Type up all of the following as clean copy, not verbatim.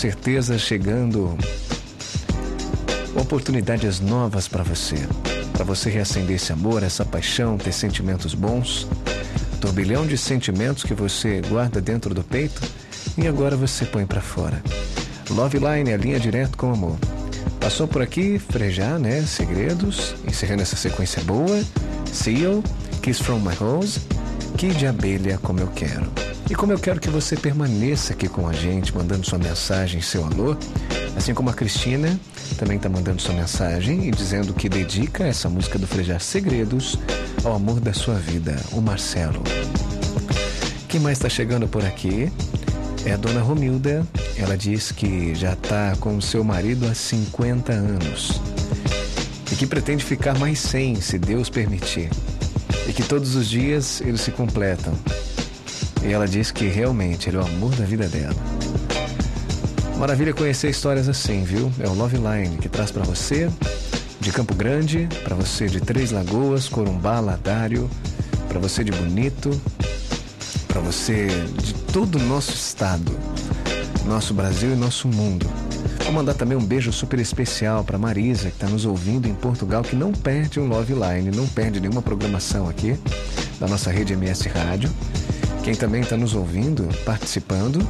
certeza chegando oportunidades novas para você reacender esse amor, essa paixão, ter sentimentos bons, turbilhão de sentimentos que você guarda dentro do peito e agora você põe para fora. Love Line, a linha direto com amor. Passou por aqui, Frejá, né? Segredos, encerrando essa sequência boa. Seal, Kiss from My Rose, Kid Abelha, Como Eu Quero. E como eu quero que você permaneça aqui com a gente, mandando sua mensagem, seu alô, assim como a Cristina também está mandando sua mensagem e dizendo que dedica essa música do Frejá, Segredos, ao amor da sua vida, o Marcelo. Quem mais está chegando por aqui é a dona Romilda. Ela diz que já está com o seu marido há 50 anos e que pretende ficar mais 100, se Deus permitir, e que todos os dias eles se completam. E ela diz que realmente ele é o amor da vida dela. Maravilha conhecer histórias assim, viu? É o Love Line que traz para você de Campo Grande, para você de Três Lagoas, Corumbá, Ladário, para você de Bonito, para você de todo o nosso estado, nosso Brasil e nosso mundo. Vou mandar também um beijo super especial para Marisa, que está nos ouvindo em Portugal, que não perde um Love Line, não perde nenhuma programação aqui da nossa rede MS Rádio. Quem também está nos ouvindo, participando,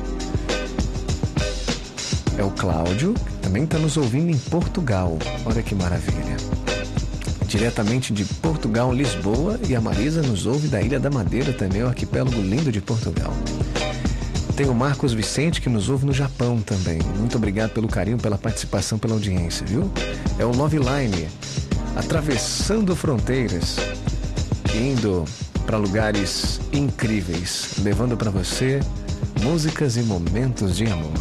é o Cláudio, que também está nos ouvindo em Portugal. Olha que maravilha. Diretamente de Portugal, Lisboa, e a Marisa nos ouve da Ilha da Madeira também, o arquipélago lindo de Portugal. Tem o Marcos Vicente, que nos ouve no Japão também. Muito obrigado pelo carinho, pela participação, pela audiência, viu? É o Love Line, atravessando fronteiras, indo para lugares incríveis, levando para você músicas e momentos de amor.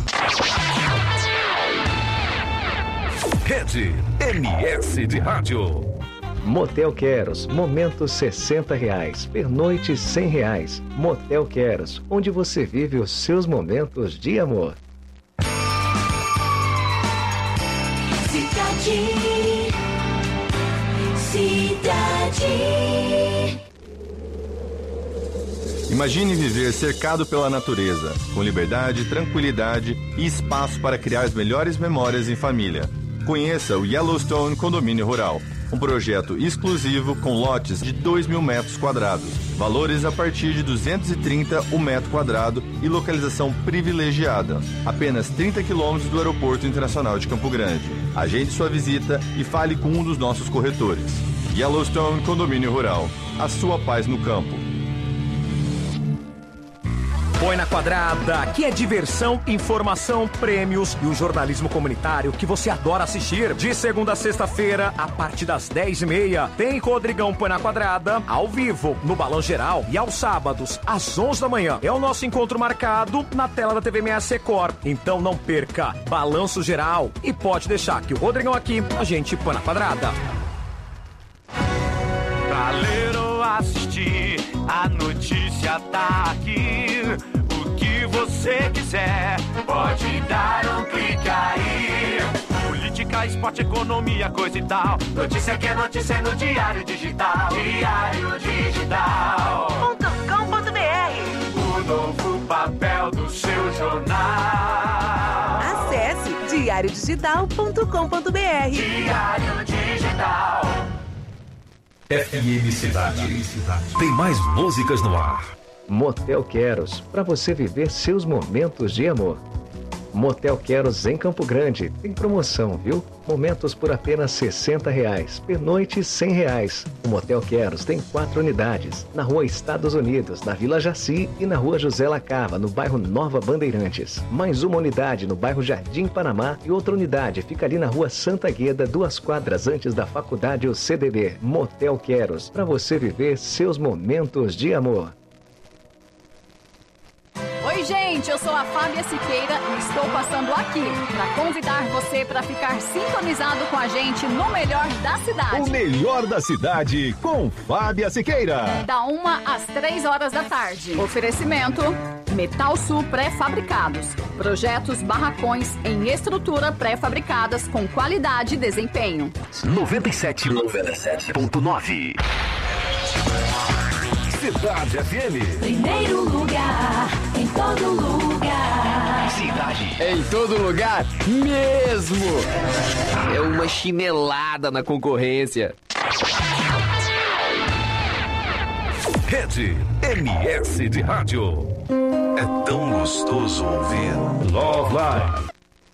Rede MS de Rádio. Motel Queros, momentos R$60, pernoite R$100. Motel Queros, onde você vive os seus momentos de amor. Cidade. Imagine viver cercado pela natureza, com liberdade, tranquilidade e espaço para criar as melhores memórias em família. Conheça o Yellowstone Condomínio Rural, um projeto exclusivo com lotes de 2.000 metros quadrados, valores a partir de 230 o metro quadrado e localização privilegiada, apenas 30 quilômetros do Aeroporto Internacional de Campo Grande. Agende sua visita e fale com um dos nossos corretores. Yellowstone Condomínio Rural, a sua paz no campo. Põe na Quadrada, que é diversão, informação, prêmios e o jornalismo comunitário que você adora assistir. De segunda a sexta-feira, a partir das 10h30, tem Rodrigão Põe na Quadrada, ao vivo, no Balão Geral, e aos sábados, às 11 da manhã. É o nosso encontro marcado na tela da TV MS Record. Então não perca, Balanço Geral, e pode deixar que o Rodrigão aqui, a gente põe na Quadrada. Pra ler ou assistir, a notícia tá aqui. O que você quiser, pode dar um clique aí. Política, esporte, economia, coisa e tal. Notícia que é notícia no Diário Digital. Diário Digital.com.br. O novo papel do seu jornal. Acesse diariodigital.com.br. Diário Digital. FM Cidade. Tem mais músicas no ar. Motel Queros, para você viver seus momentos de amor. Motel Queros em Campo Grande, tem promoção, viu? Momentos por apenas R$60, pernoite R$100. O Motel Queros tem 4 unidades, na Rua Estados Unidos, na Vila Jaci e na Rua José Lacava, no bairro Nova Bandeirantes. Mais uma unidade no bairro Jardim Panamá e outra unidade fica ali na Rua Santa Gueda, 2 quadras antes da faculdade o CDB. Motel Queros, para você viver seus momentos de amor. Oi, gente, eu sou a Fábia Siqueira e estou passando aqui para convidar você para ficar sintonizado com a gente no Melhor da Cidade. O Melhor da Cidade com Fábia Siqueira. Da 1 às 3 horas da tarde. Oferecimento Metal Sul Pré-Fabricados. Projetos barracões em estrutura pré-fabricadas com qualidade e desempenho. 97.9 Cidade FM. Primeiro lugar, em todo lugar. cidade. Em todo lugar, mesmo. É uma chinelada na concorrência. Rede MS de Rádio. É tão gostoso ouvir Love Live.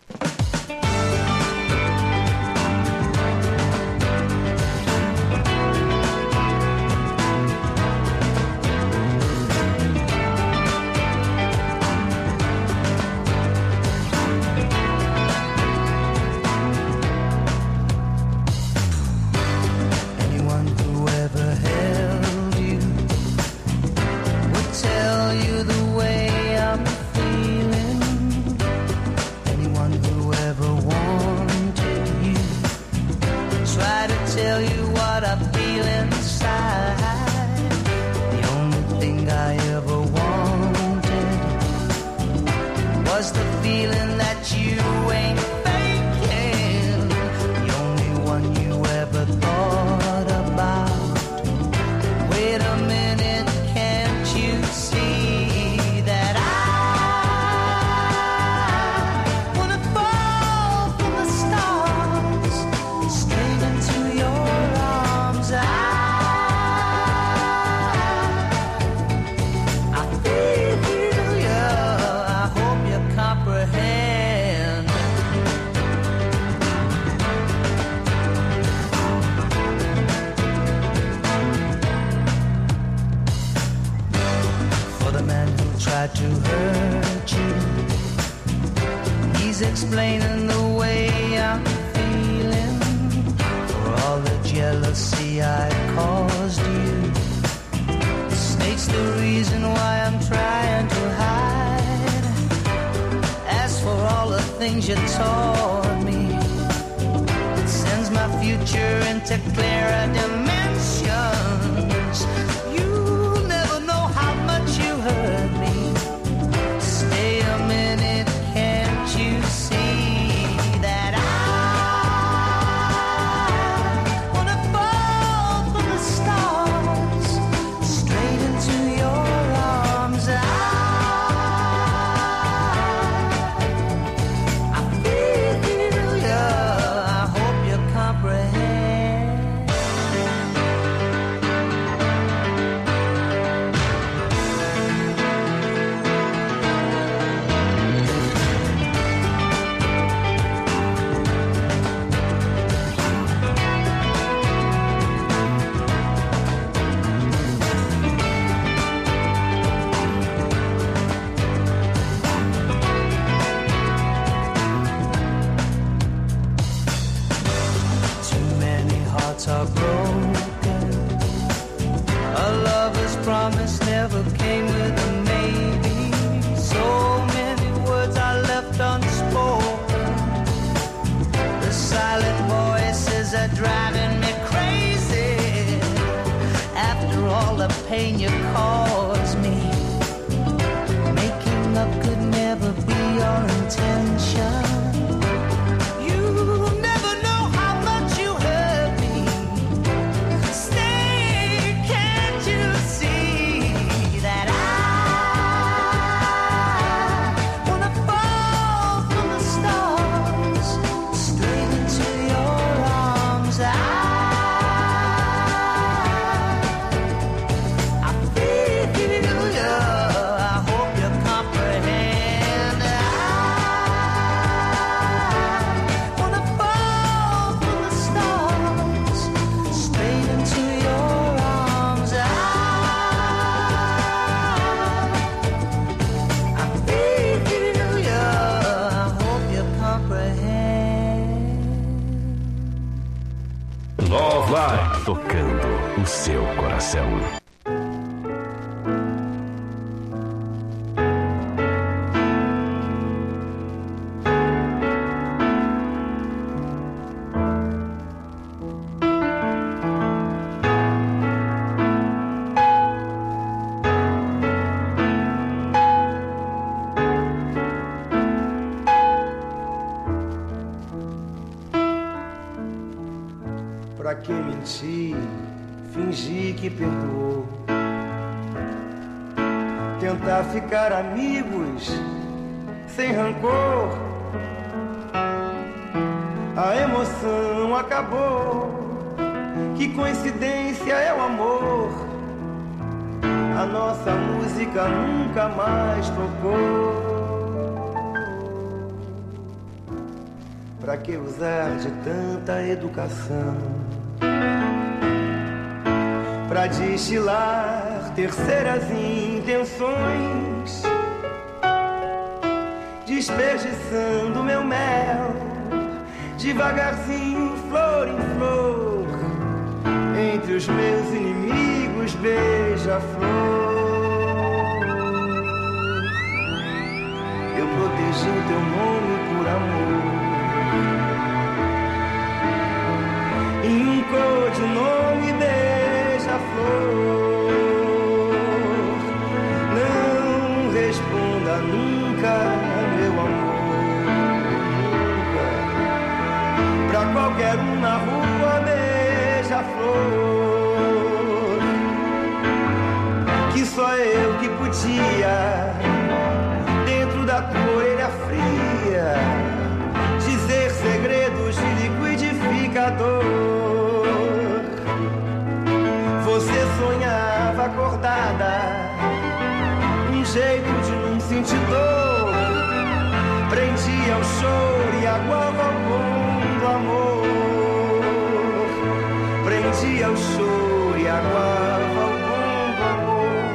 Love Live, tocando o seu coração. Pra que mentir, fingir que perdoou, tentar ficar amigos, sem rancor. A emoção acabou. Que coincidência é o amor. A nossa música nunca mais tocou. Pra que usar de tanta educação? Pra destilar terceiras intenções, desperdiçando meu mel, devagarzinho, flor em flor, entre os meus inimigos, beija-flor. Eu protegi o teu nome por amor, em um codinome beija-flor. Não responda nunca, meu amor, nunca. Pra qualquer um na rua, beija-flor. Que só eu que podia, dentro da tua orelha fria, dizer segredos de liquidificador. Você sonhava acordada, um jeito de não sentir dor, prendia o choro e aguava o bom do amor. Prendia o choro e aguava o bom do amor.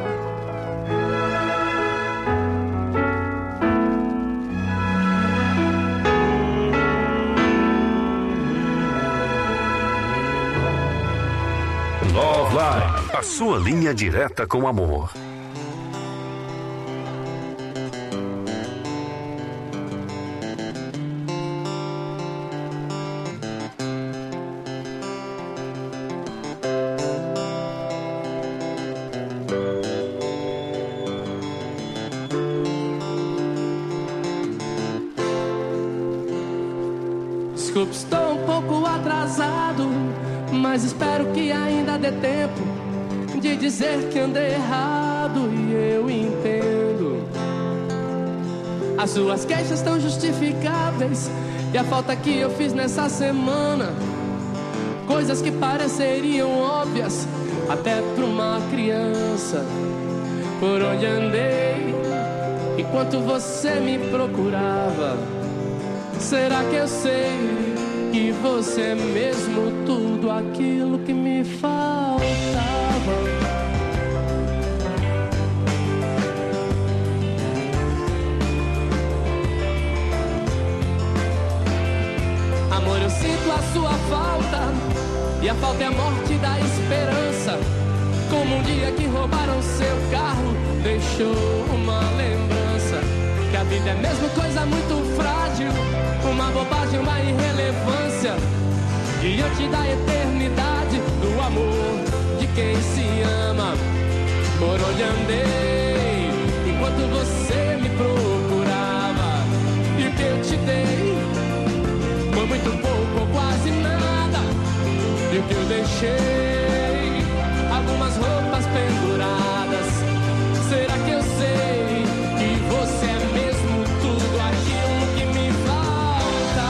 Love Line, a sua linha direta com amor. Desculpe, estou um pouco atrasado, mas espero que ainda dê tempo de dizer que andei errado e eu entendo. As suas queixas estão justificáveis e a falta que eu fiz nessa semana, coisas que pareceriam óbvias até pra uma criança. Por onde andei enquanto você me procurava? Será que eu sei que você é mesmo tudo aquilo que me faltava? Amor, eu sinto a sua falta, e a falta é a morte da esperança. Como um dia que roubaram seu carro, deixou uma lembrança. Que a vida é mesmo coisa muito frágil, uma bobagem, uma irrelevância, diante da eternidade do amor de quem se ama. Por onde andei enquanto você me procurava, e o que eu te dei foi muito pouco ou quase nada. E o que eu deixei, algumas roupas penduradas. Será que eu sei que você é mesmo tudo aquilo que me falta?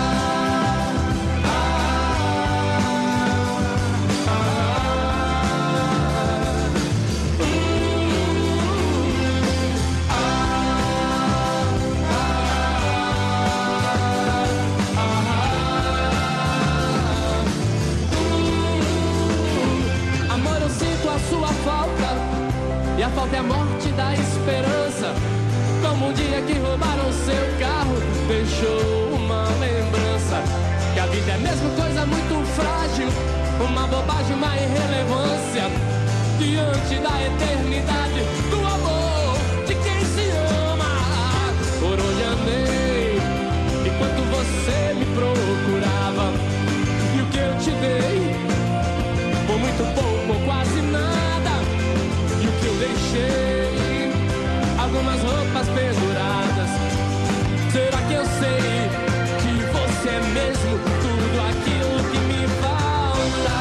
Amor, eu sinto a sua falta, e a falta é a morte da esperança. Como um dia que roubaram seu carro, deixou uma lembrança. Que a vida é mesmo coisa muito frágil, uma bobagem, uma irrelevância, diante da eternidade do amor de quem se ama. Por onde andei enquanto você me procurava, e o que eu te dei foi muito pouco ou quase nada. E o que eu deixei, algumas roupas penduradas. Será que eu sei que você é mesmo tudo aquilo que me falta?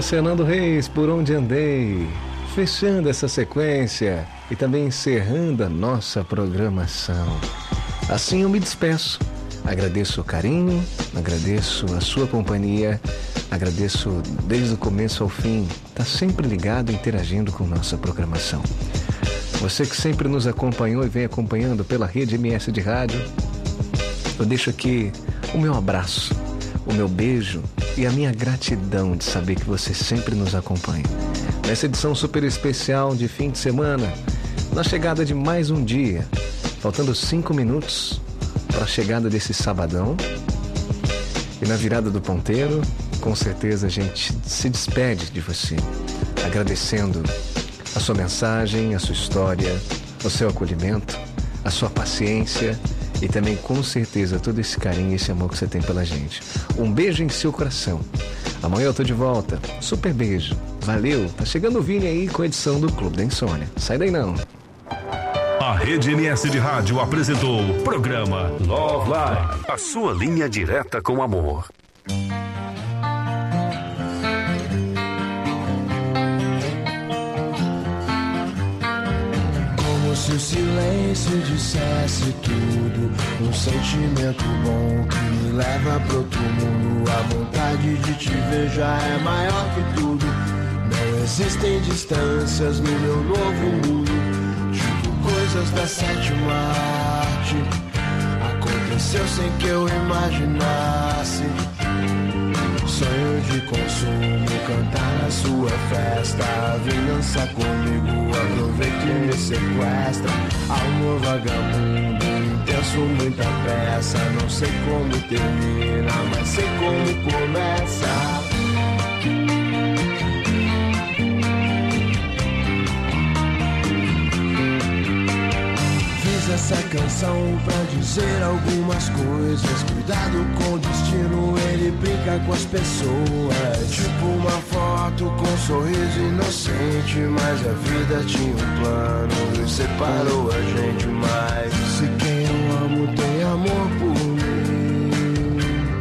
Fernando Reis, Por Onde Andei. Fechando essa sequência e também encerrando a nossa programação. Assim eu me despeço. Agradeço o carinho, agradeço a sua companhia, agradeço desde o começo ao fim, tá sempre ligado e interagindo com nossa programação. Você que sempre nos acompanhou e vem acompanhando pela rede MS de rádio, eu deixo aqui o meu abraço, o meu beijo e a minha gratidão de saber que você sempre nos acompanha. Nessa edição super especial de fim de semana, na chegada de mais um dia, faltando 5 minutos para a chegada desse sabadão. E na virada do ponteiro, com certeza a gente se despede de você, agradecendo a sua mensagem, a sua história, o seu acolhimento, a sua paciência e também, com certeza, todo esse carinho e esse amor que você tem pela gente. Um beijo em seu coração. Amanhã eu tô de volta. Super beijo. Valeu. Tá chegando o Vini aí com a edição do Clube da Insônia. Sai daí não. A Rede MS de Rádio apresentou o programa Love Line, a sua linha direta com amor. Como se o silêncio dissesse tudo, um sentimento bom que me leva pro outro mundo. A vontade de te ver já é maior que tudo. Não existem distâncias no meu novo mundo. Coisas da sétima arte aconteceu sem que eu imaginasse. Sonho de consumo, cantar na sua festa. Vem dançar comigo, aproveita e me sequestra. Amor vagabundo, intenso, muita pressa. Não sei como termina, mas sei como começa. Essa canção pra dizer algumas coisas. Cuidado com o destino, ele brinca com as pessoas. Tipo uma foto com um sorriso inocente, mas a vida tinha um plano e separou a gente mais. Se quem eu amo tem amor por mim,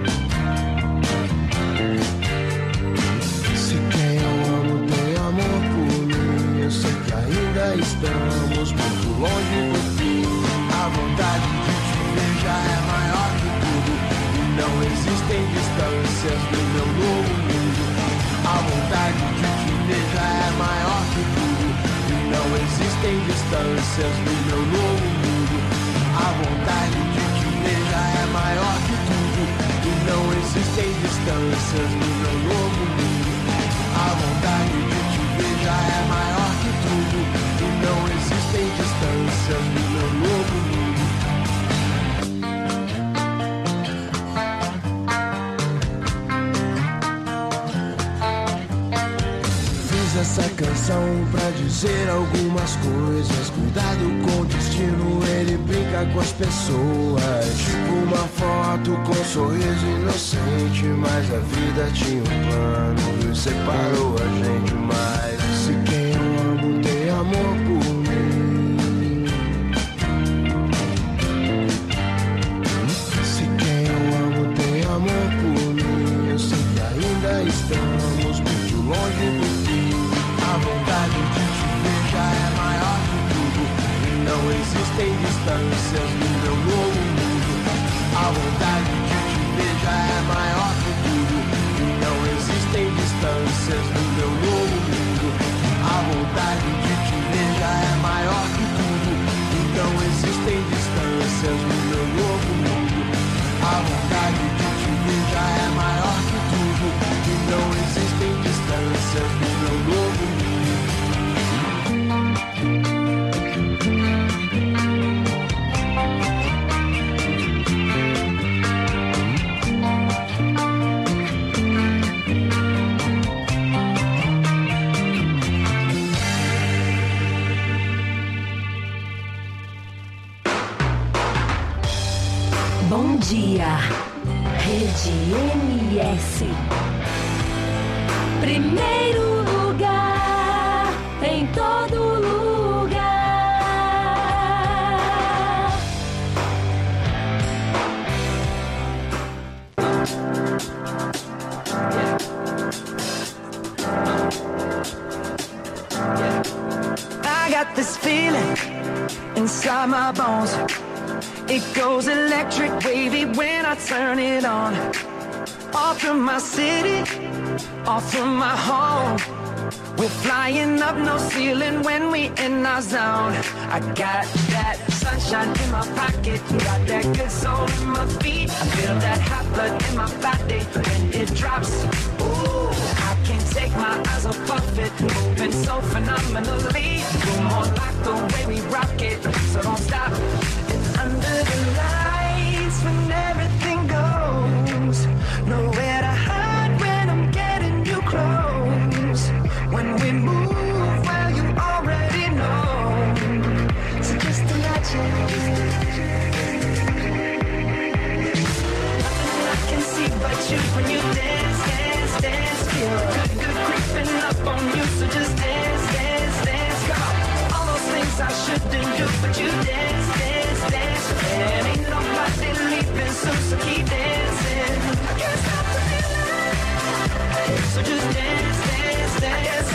se quem eu amo tem amor por mim, eu sei que ainda estamos muito longe do fim. A vontade de te ver já é maior que tudo. E não existem distâncias no meu novo mundo. A vontade de te ver já é maior que tudo. E não existem distâncias no meu novo mundo. A vontade de te ver já é maior que tudo. E não existem distâncias no meu novo mundo. A vontade de te ver já é maior que tudo. E não existem distâncias no meu novo mundo. Essa canção pra dizer algumas coisas. Cuidado com o destino, ele brinca com as pessoas. Tipo uma foto com um sorriso inocente, mas a vida tinha um plano e separou a gente mais. Se quem eu amo tem amor por mim, se quem eu amo tem amor por mim, eu sei que ainda estamos muito longe do fim. A vontade de te ver já é maior que tudo. E não existem distâncias no meu novo mundo. A vontade de te ver já é maior que tudo. E não existem distâncias no meu novo mundo. A vontade de te ver já é maior que tudo. E não existem distâncias no meu novo mundo. A vontade de te ver já é maior que tudo. E não existem distâncias no meu novo mundo. Bom dia, Rede MS. Primeiro lugar, em todo lugar. this feeling inside my bones. It goes electric wavy when I turn it on. Off from my city, off from my home. We're flying up, no ceiling when we in our zone. I got that sunshine in my pocket, got that good soul in my feet. I feel that hot blood in my body when it drops. Ooh, I can't take my eyes off it, moving so phenomenally. You're more like the way we rock it, so don't stop. And under the lights when everything goes, nowhere to hide when I'm getting you close. When we move, well, you already know. So just imagine. Nothing I can see but you when you dance, dance, dance. Feel good creeping up on you. So just dance, dance, dance. Come on. All those things I shouldn't do, but you dance, dance, dance. And ain't nobody leaving soon, so keep dancing. I can't stop the feeling. So just dance, dance, dance.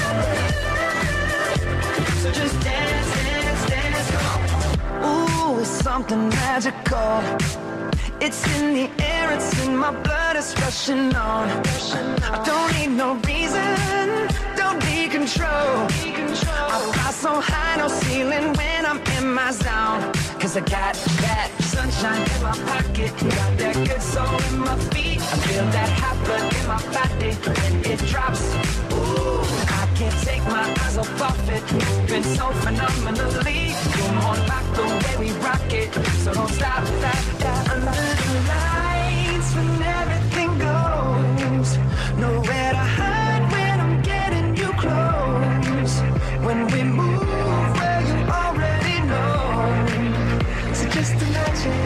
So just dance, dance, dance, come on. Ooh, it's something magical. It's in the air, it's in my blood, it's rushing on. I don't need no reason, don't need control. I fly so high, no ceiling when I'm in my zone. Cause I got that sunshine in my pocket, got that good soul in my feet. I feel that hot blood in my body when it drops. Ooh, I can't take my eyes off it, moving so phenomenally. You're more like the way we rock it, so don't stop that. Under the lights when everything goes, nowhere to hide when I'm getting you close. When we move, well, you already know. So just imagine.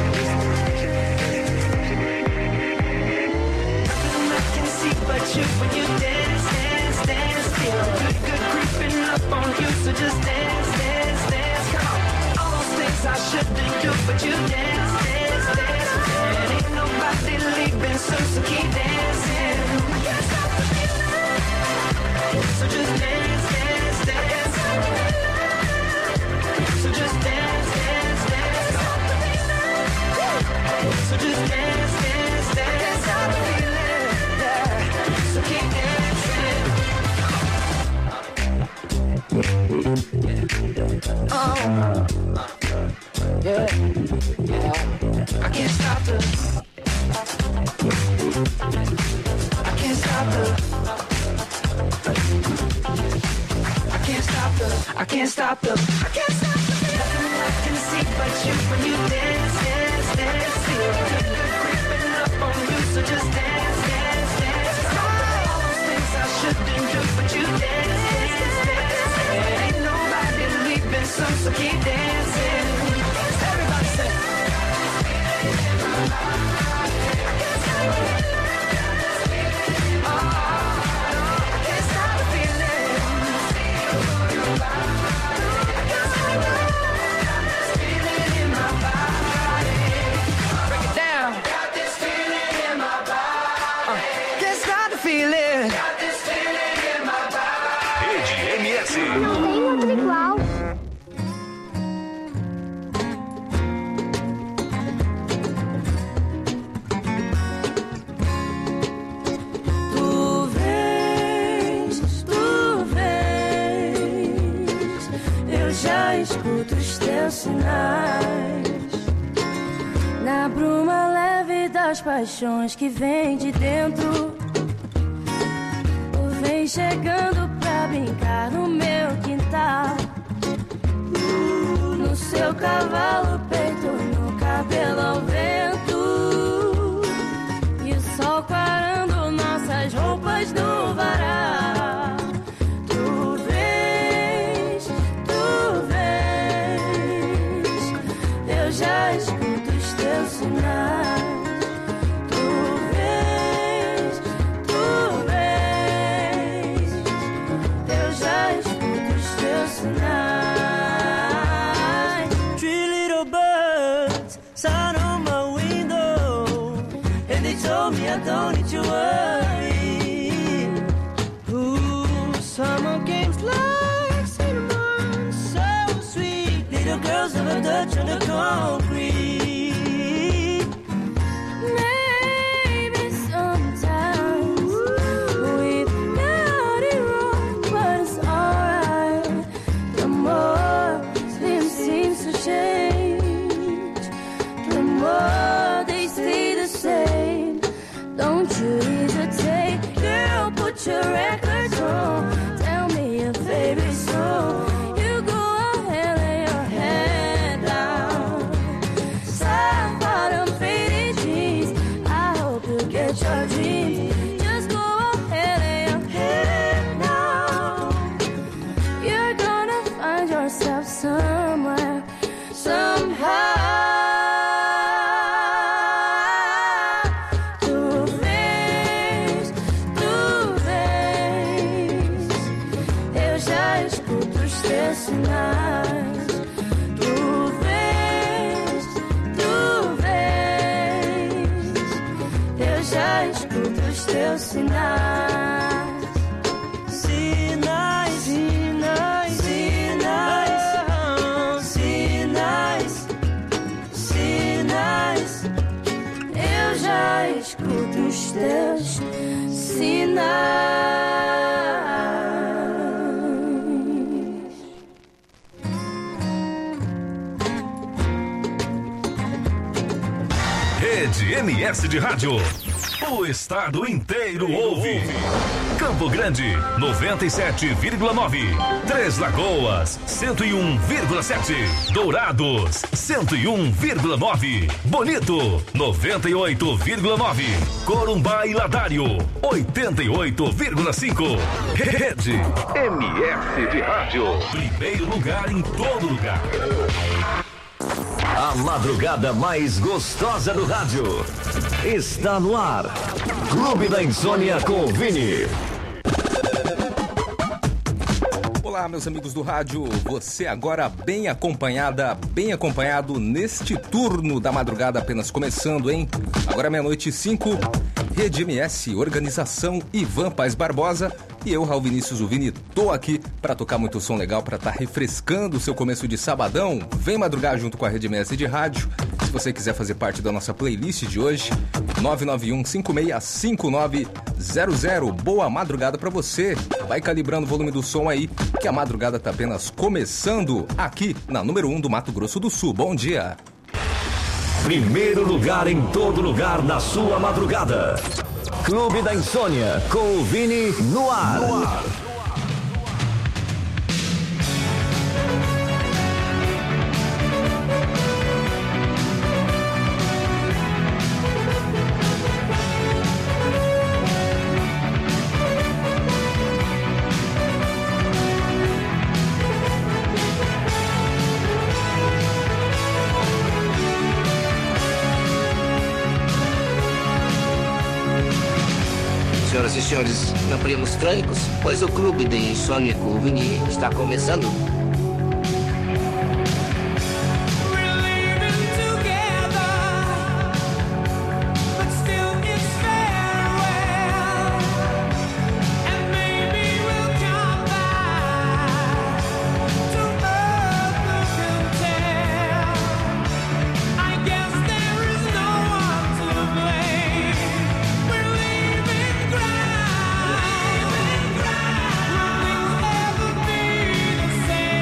Nothing I can see but you when you dance, dance, dance. Feel good creeping up on you. So just dance, dance, dance. Come on. All those things I shouldn't do, but you dance, dance, dance. And ain't nobody leaving soon, so keep dancing. I can't stop the feeling. So just dance, dance, dance. So just dance, dance, dance. So just dance, dance, dance. Stop the feeling, yeah. So keep dancing. Oh, yeah, yeah. I can't stop the. I can't stop the. I can't stop the. I can't stop the. I can't stop the. Nothing I can see but you when you dance, dance, dance. Feel good creeping up on you, so just dance, dance, dance. All those things I shouldn't do, but you dance, dance, dance. And ain't nobody leaving soon, so keep dancing. Everybody say. Escuto os teus sinais na bruma leve das paixões que vem de dentro. Vem chegando pra brincar no meu quintal, no seu cavalo, peito, no cabelo ao vento, e o sol clarando nossas roupas no varal. Já escuto os teus sinais. Tu vês, eu já escuto os teus sinais. Three little birds sat on my window, and they told me I don't need to worry. Ooh, summer games like cinnamon, so don't grieve. Maybe sometimes we've got it wrong, but it's alright. The more things seem to change, the more they stay the same. Don't you hesitate, girl, put your records on. Tell me your favorite song. You go ahead, lay your head down. Side bottom faded jeans, I hope you get your dreams. Just go ahead, lay your head down. You're gonna find yourself somewhere, somehow. Sinais, tu vês, eu já escuto os teus sinais. Sinais, sinais, sinais, sinais, sinais. Eu já escuto os teus sinais. Rede MS de Rádio. O estado inteiro ouve. Campo Grande, 97,9. Três Lagoas, 101,7. Dourados, 101,9. Bonito, 98,9. Corumbá e Ladário, 88,5. Rede MS de Rádio. Primeiro lugar em todo lugar. A madrugada mais gostosa do rádio está no ar. Clube da Insônia com o Vini. Olá, meus amigos do rádio. Você agora bem acompanhada, bem acompanhado neste turno da madrugada apenas começando, hein? Agora meia-noite e 5. Rede MS, organização Ivan Paz Barbosa e eu, Raul Vinícius o Vini, tô aqui pra tocar muito som legal, pra tá refrescando o seu começo de sabadão. Vem madrugar junto com a Rede MS de Rádio. Se você quiser fazer parte da nossa playlist de hoje, 991-565900. Boa madrugada pra você. Vai calibrando o volume do som aí, que a madrugada tá apenas começando aqui na número 1 do Mato Grosso do Sul. Bom dia. Primeiro lugar em todo lugar na sua madrugada. Clube da Insônia com o Vini no ar. No ar. Senhoras e senhores, não abrimos crânicos, pois o Clube de Insônia com o Vini está começando. Say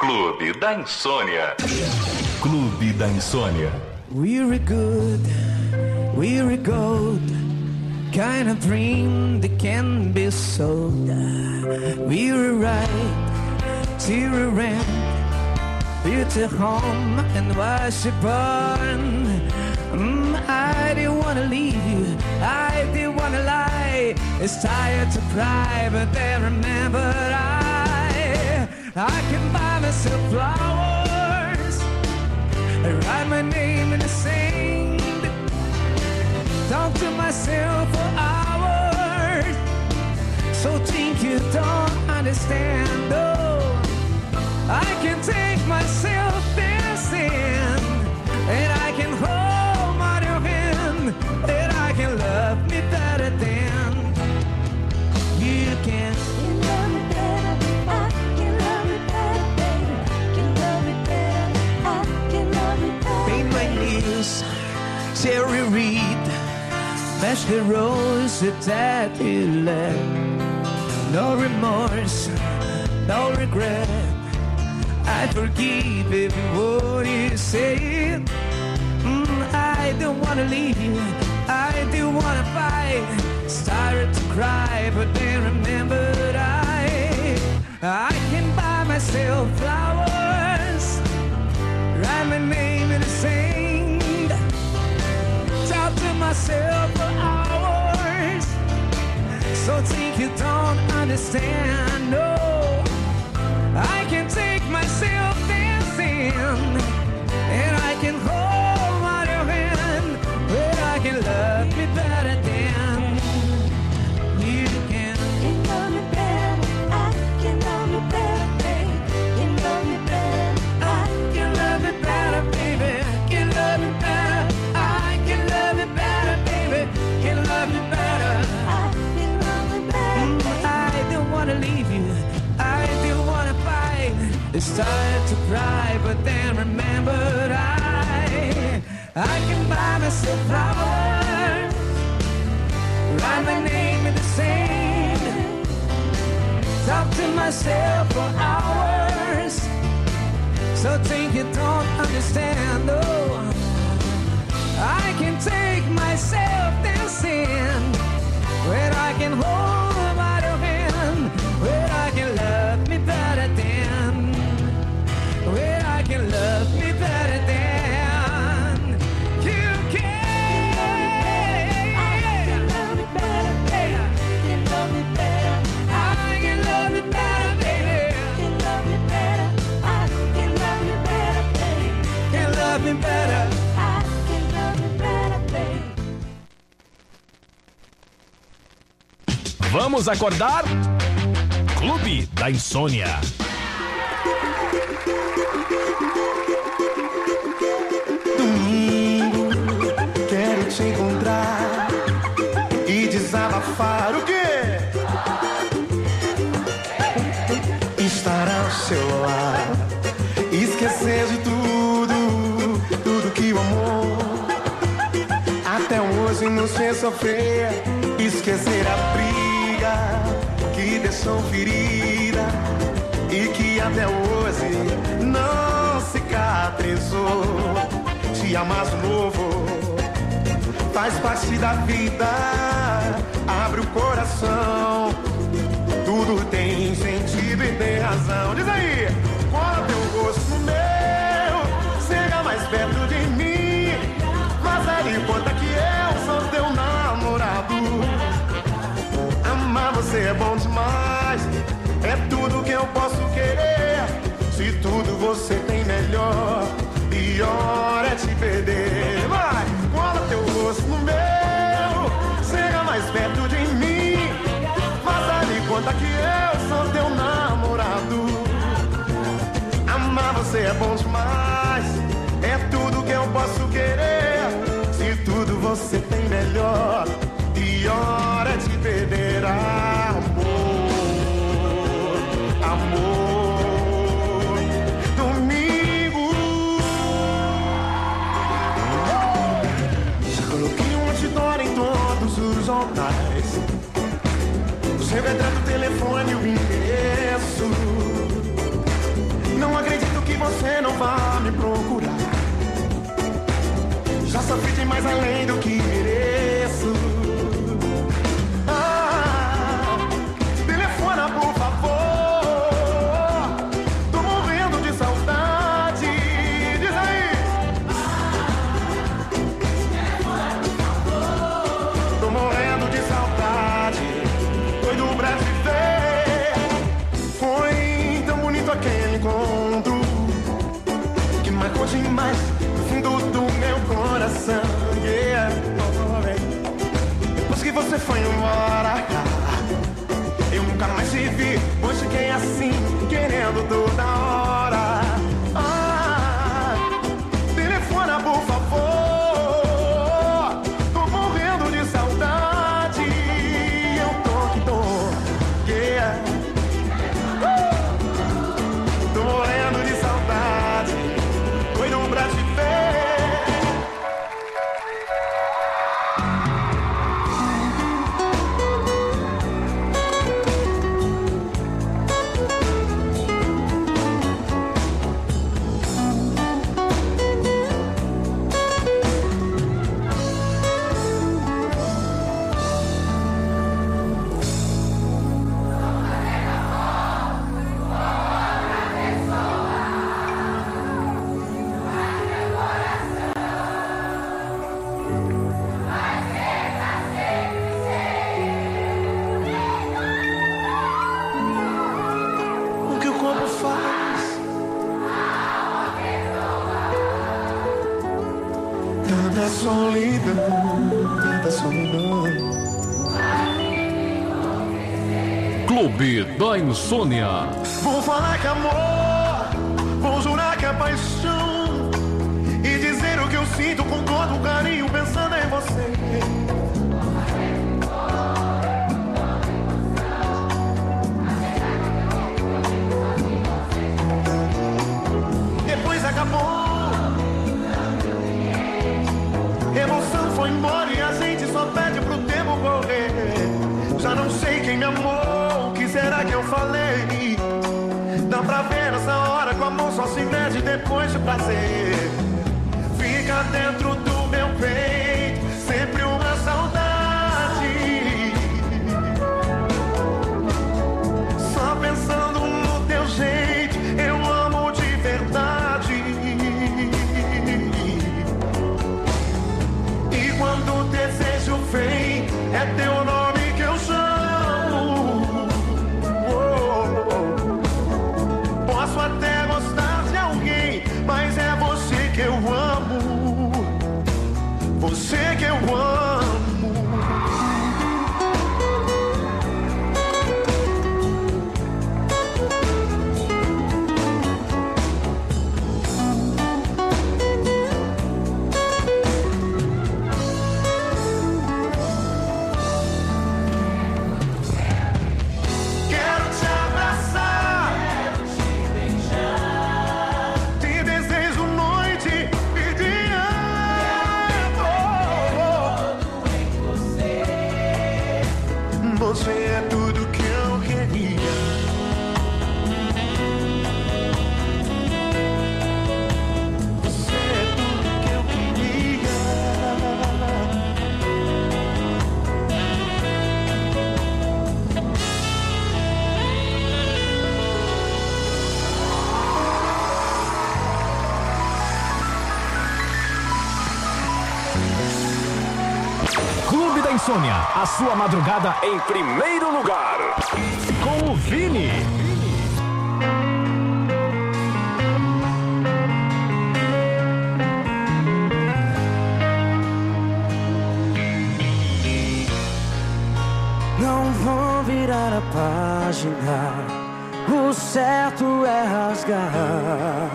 Clube da Insônia. Clube da Insônia. We're good, we're gold, kind of dream that can be sold. We're right, zero rent, built a home and was born. I didn't wanna leave you, I didn't wanna lie. It's tired to cry, but then remembered I can buy myself flowers, I write my name in the sand, talk to myself for hours. So think you don't understand, oh, I can take myself dancing, and I can hold my new hand, and I can love me better than you can. You love me better, I can love me better, baby. Can love me better, I can love me better. Paint my knees, Terry Reid, match the rose that you left. No remorse, no regret. I forgive every word you say. I don't wanna leave you, I do wanna fight. Started to cry, but then remembered I can buy myself flowers, write my name in the sand, talk to myself for hours. So think you don't understand, no, I can take myself dancing, and I can hold my hand, but I can love me better than you can. Can love me better, I can love me better, baby. Can love me better, I can love me better, baby. Can love me better, I can love me better, baby. Can love me better, I can love me better. I don't wanna leave you, I do wanna fight. It's time to cry, but then remembered I can buy myself flowers, write my name in the sand, talk to myself for hours. So think you don't understand, no, I can take myself dancing, where I can hold my hand, where I can love me better than, where I can love me better than you can. I can love me better, baby. Can love me better. I can love me better, baby. Can love me better. I can love me better, baby. Can love me better. I can love me better, baby. Vamos acordar? Clube da Insônia. Domingo, quero te encontrar e desabafar o quê? Estar ao seu lado, esquecer de tudo, tudo que o amor até hoje nos fez sofrer. Esquecer a briga que deixou ferida e que até hoje não cicatrizou. Te amar de novo faz parte da vida. Abre o coração, tudo tem sentido e tem razão. Diz aí, cola teu rosto no meu, chega mais perto de mim, mas ele conta que eu sou teu namorado. Amar você é bom demais, é tudo que eu posso querer. Se tudo você tem melhor, pior é te perder. Vai, cola teu rosto no meu, chega mais perto de mim, mas ali conta que eu sou teu namorado. Amar você é bom demais, é tudo que eu posso querer. Se tudo você tem melhor, pior é te perder. Amor, amor, domingo. Já coloquei um outdoor em todos os jornais, o seu retrato, o telefone e o endereço. Não acredito mais além do que mereço. Telefona, por favor. Tô morrendo de saudade. Diz aí. Tô morrendo de saudade. Doido pra te ver. Foi tão bonito aquele encontro que marcou demais no fundo do meu coração. Yeah. Depois que você foi embora, eu nunca mais te vi. Hoje fiquei assim, querendo toda hora. Telefona, por favor. Tô morrendo de saudade. Eu tô que tô. Yeah. Tô morrendo de saudade. Doido pra te ver. O que o corpo faz? Tanta solidão, tanta solidão. Clube da Insônia. Vou falar que é amor, vou jurar que é paixão e dizer o que eu sinto com todo carinho pensando em você. Depois acabou, emoção foi embora e a gente só pede pro tempo correr. Já não sei quem me amou, o que será que eu falei? Dá pra ver nessa hora que o amor só se mede depois de prazer. Fica dentro do meu peito, sempre uma saudade. Só pensando no teu jeito, eu amo de verdade. E quando o desejo vem, é teu nome que eu chamo. Posso até gostar de alguém, mas é você que eu amo. Você que eu amo. Quero te abraçar, quero te beijar, te desejo noite e dia. Você é tudo que eu queria. Você é tudo que eu queria. Clube da Insônia, a sua madrugada em primeiro lugar. Com o Vini. Não vou virar a página, o certo é rasgar.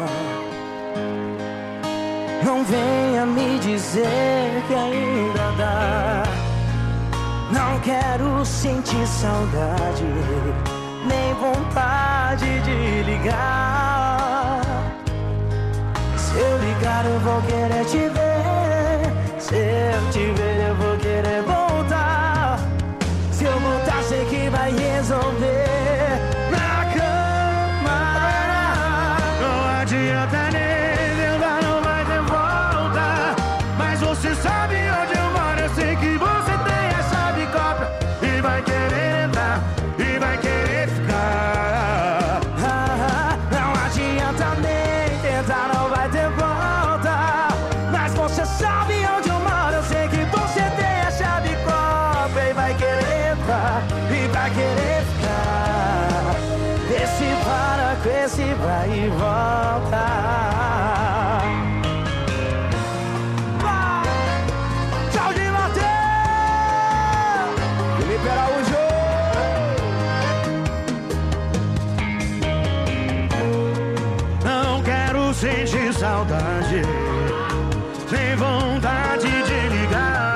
Não venha me dizer que ainda dá. Não quero sentir saudade, nem vontade de ligar. Se eu ligar eu vou querer te ver, se eu te ver eu vou querer voltar. Se eu voltar sei que vai resolver na cama. Não adianta nem tentar, não vai ter volta. Mas você sabe querer entrar e vai querer ficar. Não adianta nem tentar, não vai ter volta. Mas você sabe onde eu moro, eu sei que você tem a chave copa e vai querer entrar e vai querer ficar. Esse para com esse vai e volta. Tchau de Mateus, Felipe Araújo. Não quero sentir saudade, nem vontade de ligar.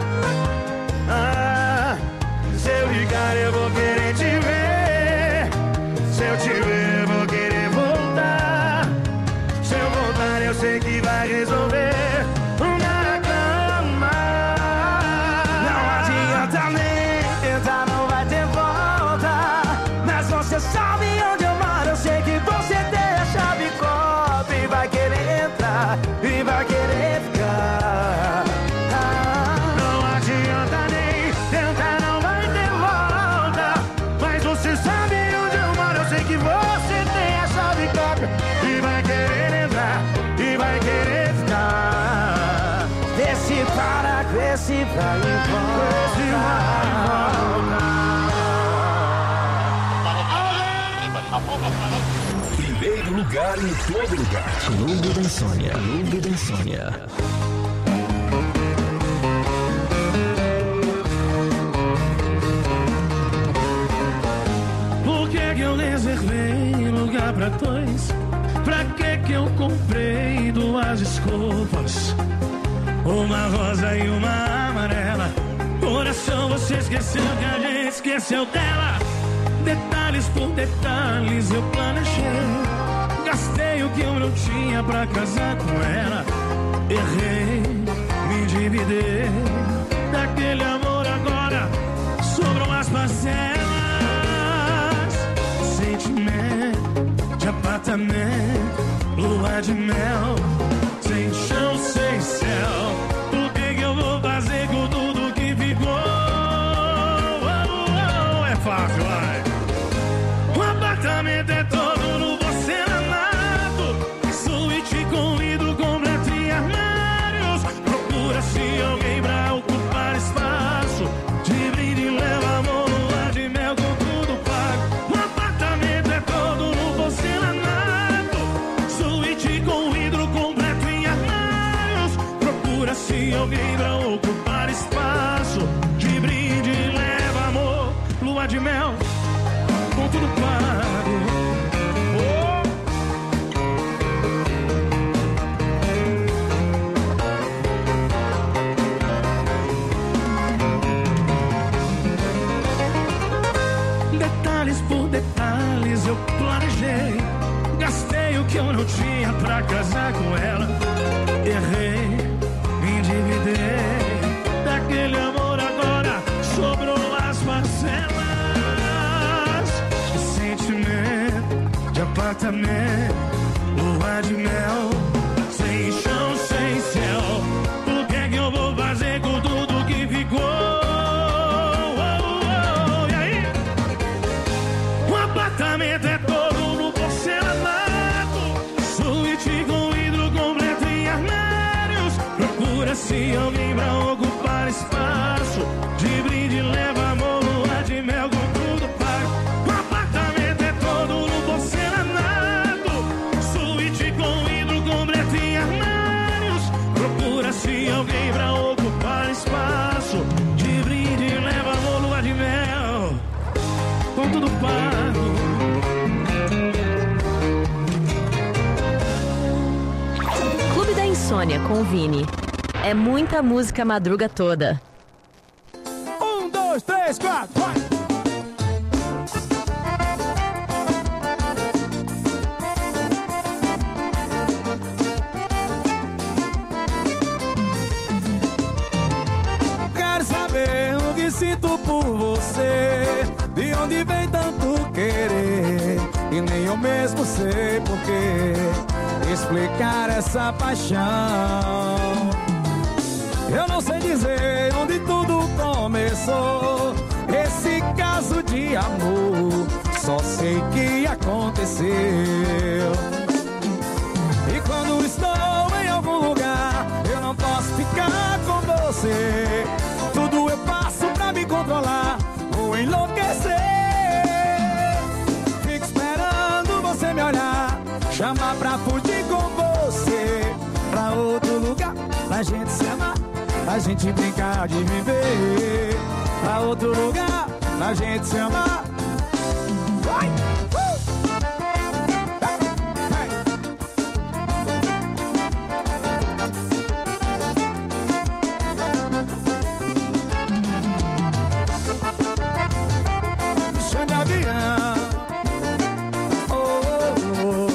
Se eu ligar eu vou querer te ver. Se eu te ver eu vou querer voltar. Se eu voltar eu sei que vai resolver na cama. Não adianta nem tentar, não vai ter volta. Mas você sabe onde eu moro, eu sei que você tem a chave copa e vai querer entrar e vai querer ficar. Não adianta nem tentar, não vai ter volta. Mas você sabe onde eu moro, eu sei que você tem a chave copa e vai querer entrar e vai querer ficar. Esse para com esse vai e volta. Primeiro lugar em todo lugar. Clube da Insônia. Clube da Insônia. Por que eu reservei lugar pra dois? Pra que eu comprei duas desculpas? Uma rosa e uma amarela. Coração, você esqueceu que a gente esqueceu dela. Detalhes por detalhes eu planejei. Gastei o que eu não tinha pra casar com ela. Errei, me endividei. Daquele amor agora sobram as parcelas. Sentimento de apartamento, lua de mel, sem chão, sem céu. O que eu vou fazer com tudo que ficou? É fácil, vai. O apartamento é todo no porcelanato, suíte com vidro completo e armários. Procura-se alguém pra ocupar espaço. De brinde leva amor, lua de mel com tudo pago. O apartamento é todo no porcelanato, suíte com vidro completo e armários. Procura-se alguém pra ocupar espaço. De brinde leva amor, lua de mel com tudo pago. Detalhes por detalhes eu planejei. Gastei o que eu não tinha pra casar com ela. Errei, me endividei. Daquele amor agora sobrou as parcelas. Sentimento de apartamento, lua de mel, sem chão, sem céu. O que é que eu vou fazer com tudo que ficou? E aí? O apartamento é todo no porcelanato, suíte com vidro completo e armários. Procura-se alguém pra ocupar espaço. De brinde leva amor, lua de mel com tudo pago. O apartamento é todo no porcelanato, suíte com vidro completo e armários. Procura-se alguém pra ocupar espaço. De brinde leva amor, lua de mel com tudo pago. Clube da Insônia com o Vini. É muita música a madruga toda. 1, 2, 3, 4, vai! Quero saber o que sinto por você, de onde vem tanto querer, e nem eu mesmo sei porquê explicar essa paixão. Eu não sei dizer onde tudo começou, esse caso de amor, só sei que aconteceu. E quando estou em algum lugar, eu não posso ficar com você. Tudo eu faço pra me controlar ou enlouquecer. Fico esperando você me olhar, chamar pra fugir com você, pra outro lugar, pra gente se amar, pra gente brincar de viver. Pra outro lugar, pra gente se amar. Vai! Chão de avião. Oh, oh, oh.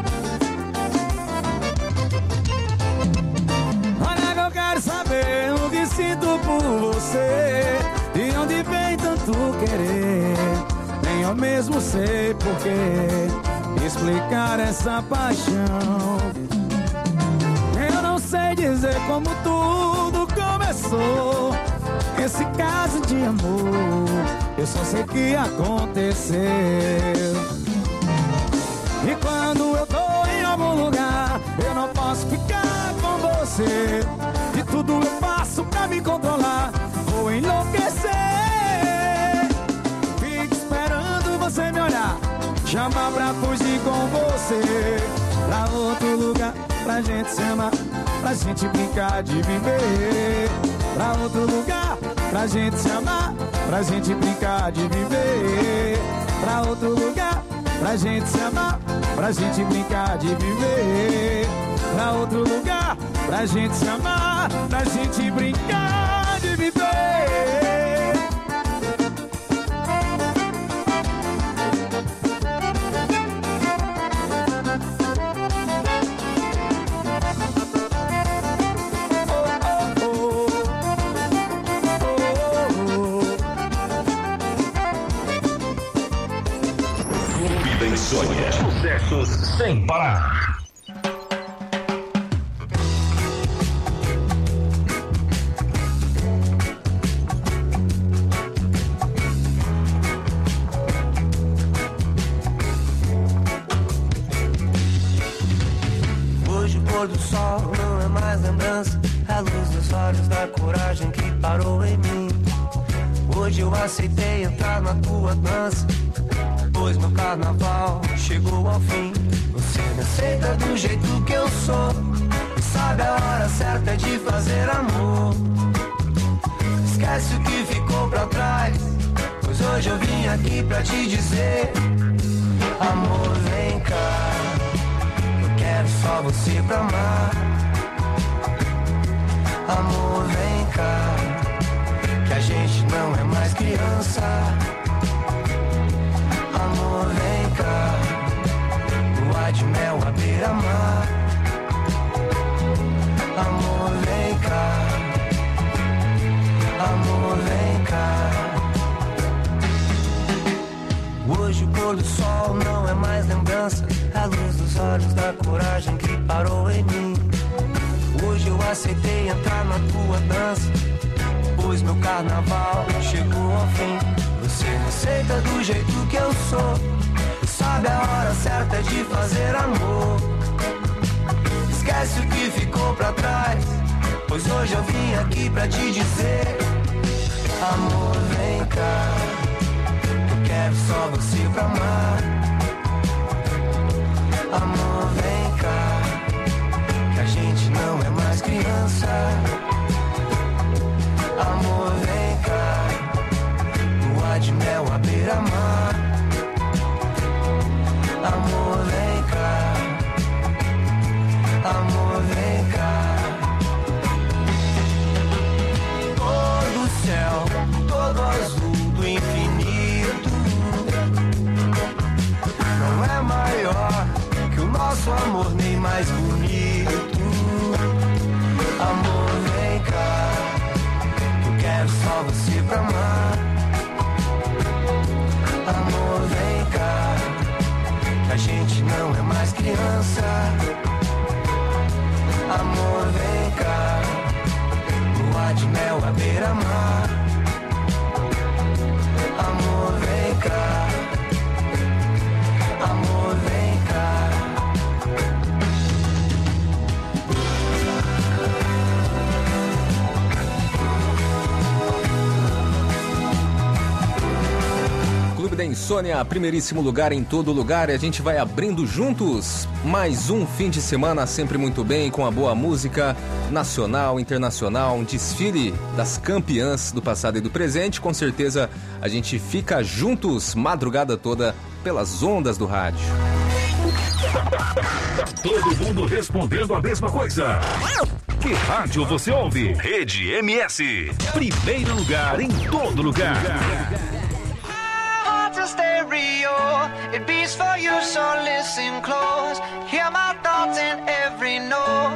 Olha que eu quero saber o que sinto por você. De onde vem tanto querer? Nem eu mesmo sei porquê explicar essa paixão. Eu não sei dizer como tudo começou, esse caso de amor, eu só sei que aconteceu. E quando eu tô em algum lugar, eu não posso ficar com você. De tudo eu faço pra me controlar, vou enlouquecer. Fico esperando você me olhar, chamar pra fugir com você. Pra outro lugar, pra gente se amar, pra gente brincar de viver. Pra outro lugar, pra gente se amar, pra gente brincar de viver. Pra outro lugar, pra gente se amar, pra gente brincar de viver. Pra outro lugar, pra gente se amar, pra gente brincar de viver. Clube da Insônia. Sucessos sem parar. Hoje o pôr do sol não é mais lembrança, a luz dos olhos da coragem que parou em mim. Hoje eu aceitei entrar na tua dança, pois meu carnaval chegou ao fim. Você me aceita do jeito que eu sou, e sabe a hora certa de fazer amor. Esquece o que ficou pra trás, pois hoje eu vim aqui pra te dizer: amor, vem cá, eu quero só você pra amar. Amor, vem cá, que a gente não é mais criança. Amor, vem cá, lua de mel à beira-mar. Amor, vem cá, amor, vem cá. Hoje o pôr do sol não é mais lembrança, a luz dos olhos da coragem que parou em mim. Hoje eu aceitei entrar na tua dança, pois meu carnaval chegou ao fim. Você me aceita do jeito que eu sou, sabe a hora certa de fazer amor. Esquece o que ficou pra trás, pois hoje eu vim aqui pra te dizer: amor, vem cá, eu quero só você pra amar. Amor, vem cá, que a gente não é mais criança. Amor, vem cá, lua de mel à beira-mar. Amor, vem cá, amor, vem cá. Todo o céu, todo azul do infinito não é maior que o nosso amor, nem mais bonito. Amor, vem cá, quero só você pra amar. Amor, vem cá, que a gente não é mais criança. Amor, vem cá, lua de mel à beira-mar. Clube da Insônia, primeiríssimo lugar em todo lugar, e a gente vai abrindo juntos mais um fim de semana sempre muito bem, com a boa música nacional, internacional, um desfile das campeãs do passado e do presente. Com certeza a gente fica juntos madrugada toda pelas ondas do rádio. Todo mundo respondendo a mesma coisa. Que rádio você ouve? Rede MS. Primeiro lugar em todo lugar. Heart's a stereo, it beats for you, so listen close. Hear my thoughts in every note.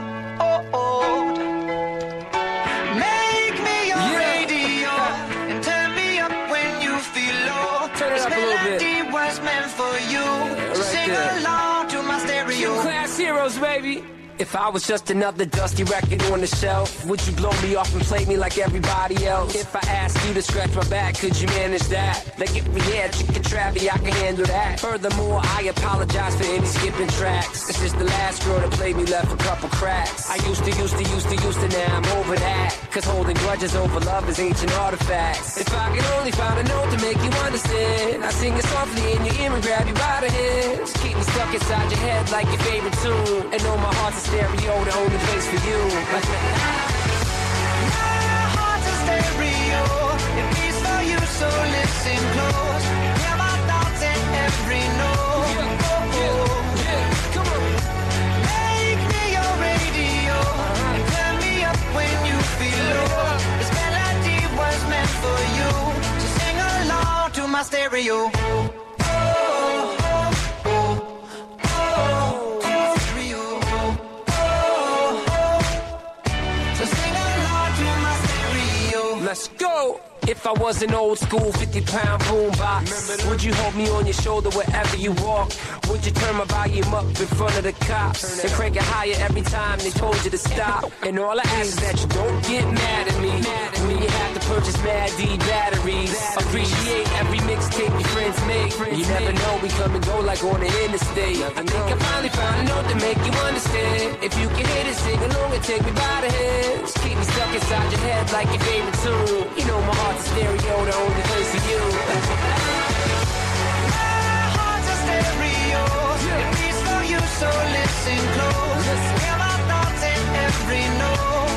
Make me your radio and turn me up when you feel low. This melody was meant for you. So sing along to my stereo. Class heroes, baby. If I was just another dusty record on the shelf, would you blow me off and play me like everybody else? If I asked you to scratch my back, could you manage that? Like if we had chicken trappy, I can handle that. Furthermore, I apologize for any skipping tracks. It's just the last girl that played me left a couple cracks. I used to, now I'm over that. Cause holding grudges over love is ancient artifacts. If I could only find a note to make you understand, I sing it softly in your ear and grab you by the hands. Keep me stuck inside your head like your favorite tune. And know my heart's stereo, the only place for you. My heart's a stereo, it beats for you, so listen close. Hear my thoughts in every note. Come on. Make me your radio and turn me up when you feel low. This melody was meant for you, so sing along to my stereo. Let's go! If I was an old school 50-pound boombox, would you hold me on your shoulder wherever you walk? Would you turn my volume up in front of the cops and crank it higher every time they told you to stop? And all I ask is that you don't get mad at me when you have to purchase Mad D batteries. Appreciate every mixtape your friends make. You never know, we come and go like on the interstate. I think I finally found a note to make you understand. If you can hit it, sing along and take me by the hands. Keep me stuck inside your head like your favorite tune. You know my heart's a stereo, the only place for you. My heart's a stereo, it beats for you, so listen close. Hear my thoughts in every note.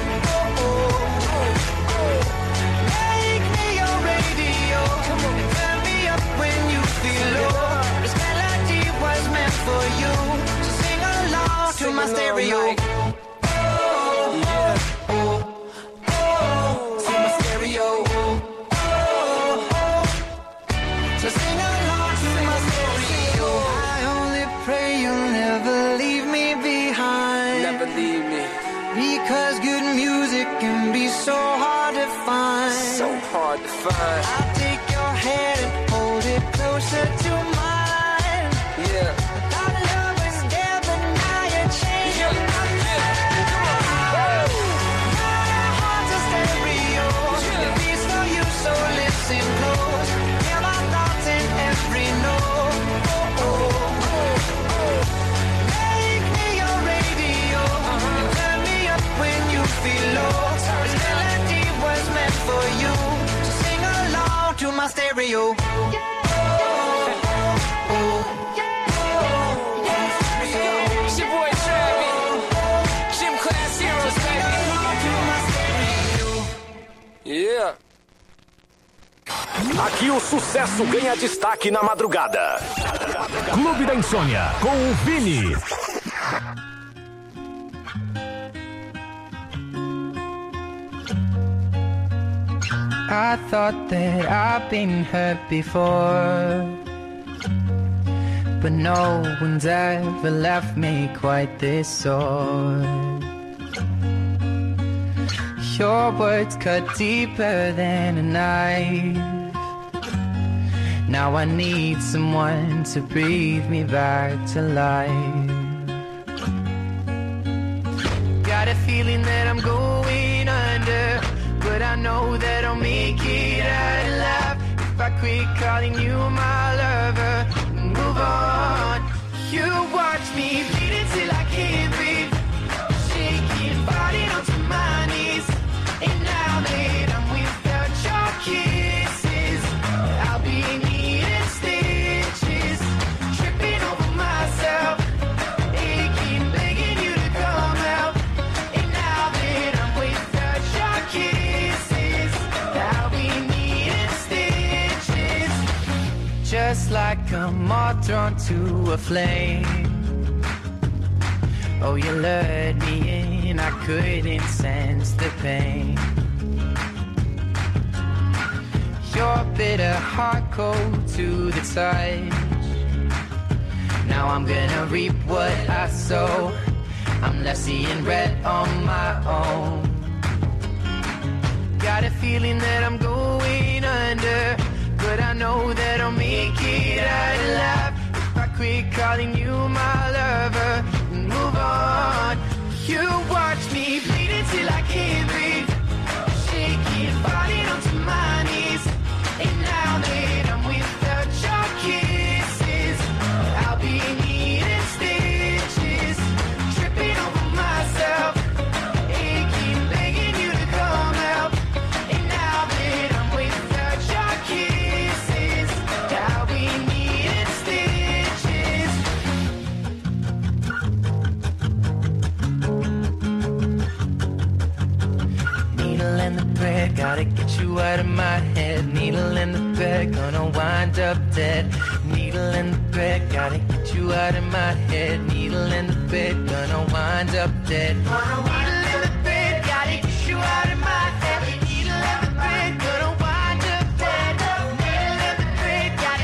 Make me your radio and turn me up when you feel low. This melody was meant for you, so sing along to my stereo. Because good music can be so hard to find. So hard to find. I'll take your hand and hold it closer to mine. Yeah. Our love was there, but now you're changing my mind. My heart's a stereo, it beats for you, so listen close. Hear my thoughts in every note. Make me your radio and turn me up when you feel low. This melody was meant for you, so sing along to my stereo. It's your boy Travis, Gym Class Heroes, baby. Yeah. Aqui o sucesso ganha destaque na madrugada. Clube da Insônia com o Vini. I thought that I've been hurt before, but no one's ever left me quite this sore. Your words cut deeper than a knife. Now I need someone to breathe me back to life. Got a feeling that I'm going under, but I know that I'll make it out alive if I quit calling you my lover and move on. You watch me bleed until I can't breathe, shaking, falling onto my knees. And now that I'm without your kisses, I'll be needing still. just like a moth drawn to a flame. Oh, you lured me in, I couldn't sense the pain. Your bitter heart cold to the touch. Now I'm gonna reap what I sow. I'm left seeing red on my own. Got a feeling that I'm going under, but I know that I'll make it out alive if I quit calling you my lover and move on. You watch me bleed until I can't breathe, shaking, falling onto my knees. And now that I'm without your kisses, I'll be needing stitches, tripping over myself, aching, begging you to come help. And now that I'm without your kisses, I'll be needing stitches. Needle in the thread, gotta get you out of my head. Needle in the thread, gonna wind up dead. Needle in the thread, gotta get you out of my head. Needle in the thread, gonna wind up dead. Needle